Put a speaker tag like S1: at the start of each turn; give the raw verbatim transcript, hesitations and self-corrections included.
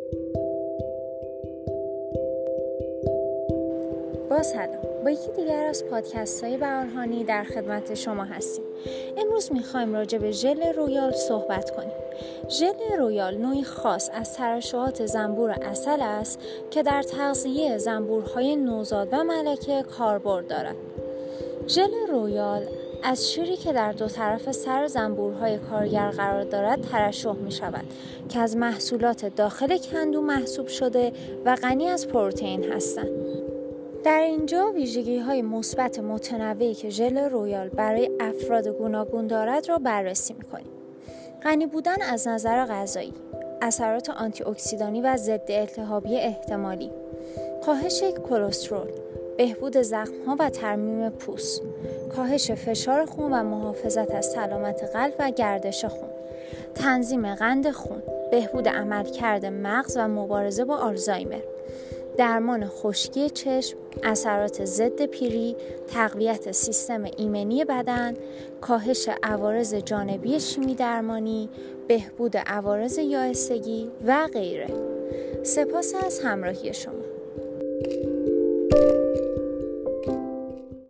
S1: با سلام، با یکی دیگر از پادکست های بهارهانی در خدمت شما هستیم. امروز میخوایم راجع به ژل رویال صحبت کنیم. ژل رویال نوعی خاص از ترشحات زنبور عسل است که در تغذیه زنبورهای نوزاد و ملکه کاربرد دارد. ژل رویال از شیری که در دو طرف سر زنبورهای کارگر قرار دارد ترشح می شود که از محصولات داخل کندو محسوب شده و غنی از پروتئین هستند. در اینجا ویژگی‌های مثبت متنوعی که ژل رویال برای افراد گوناگون دارد را بررسی می‌کنیم. غنی بودن از نظر غذایی، اثرات آنتی اکسیدانی و ضد التهابی احتمالی، کاهش کلسترول، بهبود زخم‌ها و ترمیم پوست، کاهش فشار خون و محافظت از سلامت قلب و گردش خون، تنظیم قند خون، بهبود عملکرد مغز و مبارزه با آلزایمر، درمان خشکی چشم، اثرات ضد پیری، تقویت سیستم ایمنی بدن، کاهش عوارض جانبی شیمی درمانی، بهبود عوارض یائسگی و غیره. سپاس از همراهی شما.